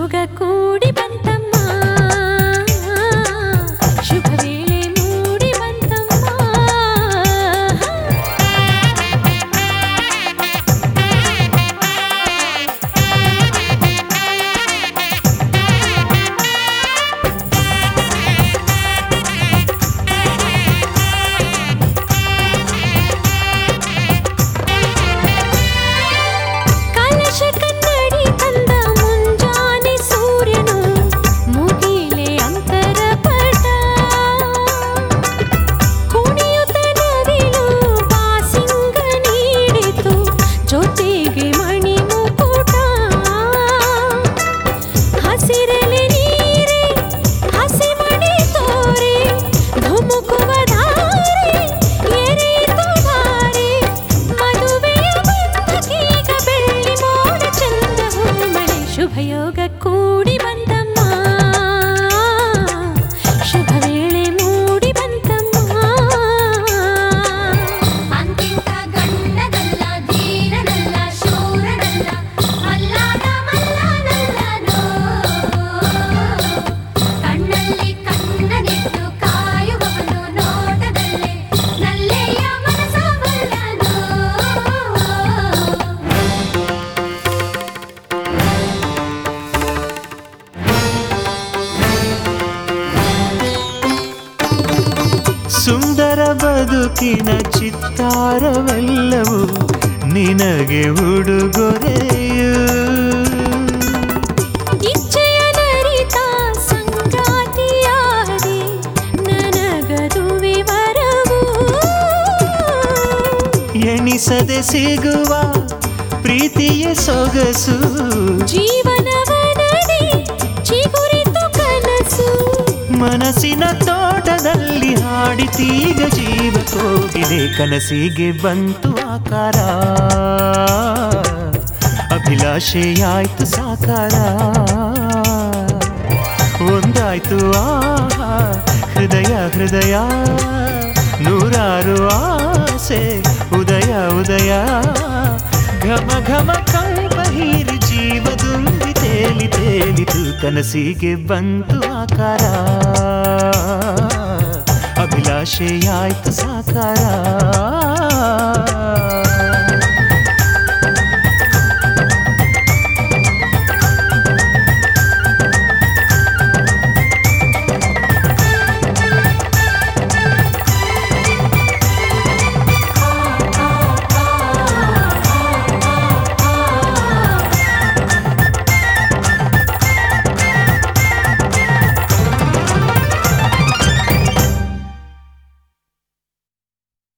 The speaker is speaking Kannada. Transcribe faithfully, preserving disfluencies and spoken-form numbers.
ಶುಭಯೋಗ ಕೂಡಿ ಬಂತಮ್ಮ, ಶುಭ ವೇಳೆ ಮೂಡಿ ಬಂತಮ್ಮ. ಕಲಶ ಕನ್ನಡಿ ತಂದ ಮುಂಜಾನೆ ಸೂರ್ಯನು ಮುಗಿಲೆ ಅಂತರ ಪಟ, ಕುಣಿಯುತ್ತ ನವಿಲು ಬಾಸಿಂಗ ನೀಡಿತು ಜೊತೆಗೆ ಮಣಿ ಮುಕುಟ. ಹಸಿರಲೆ ನೀರೆ ಹಸಿ ಮಣಿ ತೋರೆ ಧುಮುಕುವ ಧಾರೆ ಎರೆಯಿತು ಧಾರೆ. ಮದುವೆಯ ಬಂಧಕೀಗ ಬೆಳ್ಳಿ ಮೋಡ ಚಂದ ಹೂಮಳೆ. ಶುಭಯೋಗ ಕೂಡಿ ಬಂತಮ್ಮ, ಶುಭ ವೇಳೆ ಮೂಡಿ ಬಂತಮ್ಮ. ಅಂತಿಂತ ಗಂಡನಲ್ಲ ಧೀರನಲ್ಲ ಶೂರನಲ್ಲ ಮಲ್ಲಾದ ಮಲ್ಲನಲ್ಲನೋ. ಕಣ್ಣಲ್ಲಿ ಕಣ್ಣನಿಟ್ಟು ಕಾಯುವವನು ನೋಟದಲ್ಲೇ ನಲ್ಲೆಯ ಮನಸ ಬಲ್ಲನೋ. ಸುಂದರ ಬದುಕಿನ ಚಿತ್ತಾರವೆಲ್ಲವೂ ನಿನಗೆ ಉಡುಗೊರೆಯು. ಇಚ್ಛೆಯ ನರಿತ ಸಂಗಾತಿಯಾದೆ ನನಗದುವೆ ವರವು. ಎಣಿಸದೆ ಸಿಗುವ ಪ್ರೀತಿಯ ಸೊಗಸು, ಜೀವನವ ನಡೆ ಚಿಗುರಿತು ಕನಸು. ಮನಸ್ಸಿನ ತೋಟದಲ್ಲಿ ಹಾಡಿತೀಗ ಜೀವ ಕೋಗಿಲೆ. ಕನಸಿಗೆ ಬಂತು ಆಕಾರ, ಅಭಿಲಾಷೆಯಾಯ್ತು ಸಾಕಾರ. ಒಂದಾಯ್ತು ಆಹಾ ಹೃದಯ ಹೃದಯ, ನೂರಾರು ಆಸೆ ಉದಯ ಉದಯ. ಘಮ ಘಮ ಕಂಪ ಹೀರಿ ಜೀವದುಂಬಿ ತೇಲಿ ತೇಲಿತು. ಕನಸಿಗೆ ಬಂತು ಆಕಾರ, ಅಭಿಲಾಷೆಯಾಯ್ತು ಸಾಕಾರ.